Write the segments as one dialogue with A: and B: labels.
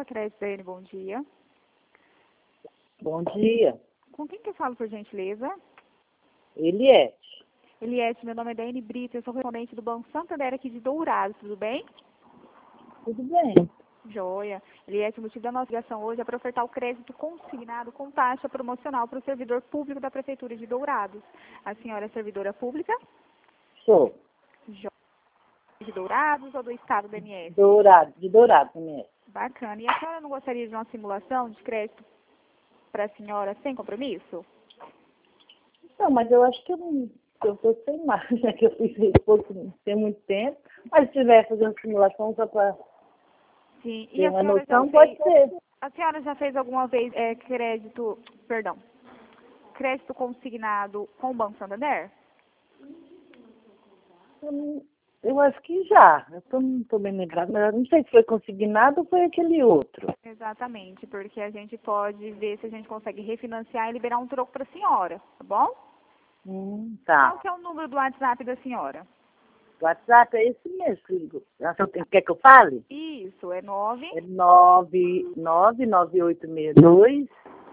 A: Alfa Crédito Daiane, bom dia.
B: Bom dia.
A: Com quem que eu falo, por gentileza?
B: Eliette.
A: Eliette, meu nome é Daiane Brito, eu sou correspondente do Banco Santander aqui de Dourados, tudo bem?
B: Tudo bem?
A: Joia. Eliette, o motivo da nossa ligação hoje é para ofertar o crédito consignado com taxa promocional para o servidor público da Prefeitura de Dourados. A senhora é servidora pública?
B: Sou.
A: Joia. De Dourados ou do estado do MS?
B: De Dourado também.
A: Bacana. E a senhora não gostaria de uma simulação de crédito para a senhora sem compromisso?
B: Não, mas eu acho que eu tô sem mais, né? Que eu fiz isso tem muito tempo. Mas se tiver fazendo simulação só para
A: Sim. E
B: ter
A: a
B: uma
A: senhora
B: noção,
A: já
B: pode
A: fez,
B: ser.
A: a senhora já fez alguma vez crédito consignado com o Banco Santander?
B: Eu acho que já. Não tô bem lembrada, mas eu não sei se foi consignado ou foi aquele outro.
A: Exatamente, porque a gente pode ver se a gente consegue refinanciar e liberar um troco para a senhora, tá bom?
B: Tá.
A: Qual que é o número do WhatsApp da senhora?
B: O WhatsApp é esse mesmo, filho. Quer que eu fale?
A: Isso, é
B: É 99862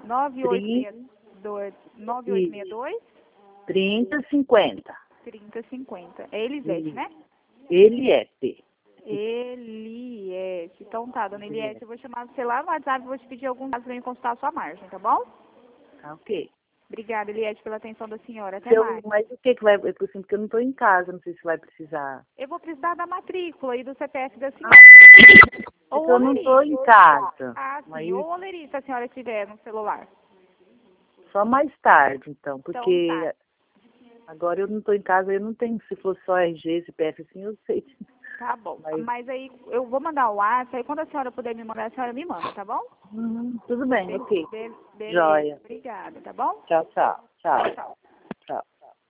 A: 9862
B: 3050.
A: 3050. É Elisete, né?
B: Eliette.
A: Eliette. Então tá, dona Eliette, eu vou chamar você lá no WhatsApp e vou te pedir alguns dados para mim consultar a sua margem, tá bom?
B: Tá, ok.
A: Obrigada, Eliette, pela atenção da senhora. Até mais.
B: Mas o que vai... Porque eu não estou em casa, não sei se vai precisar.
A: Eu vou precisar da matrícula e do CPF da
B: Ah,
A: senhora. Ou
B: porque eu não estou em
A: olerite.
B: casa.
A: Ah, sim.
B: Mas
A: Ou olerite, se a senhora tiver no celular.
B: só mais tarde, então.
A: Então
B: Porque
A: tá.
B: agora eu não estou em casa, eu não tenho... Se fosse só RG, CPF, assim, eu sei.
A: Tá bom.
B: Mas...
A: Mas aí eu vou mandar o WhatsApp, aí quando a senhora puder me mandar, a senhora me manda, tá bom?
B: tudo bem, ok.
A: Beleza.
B: Joia.
A: Obrigada, tá bom?
B: Tchau, tchau.
A: Tchau,
B: Tchau.
A: tchau.
B: Tchau.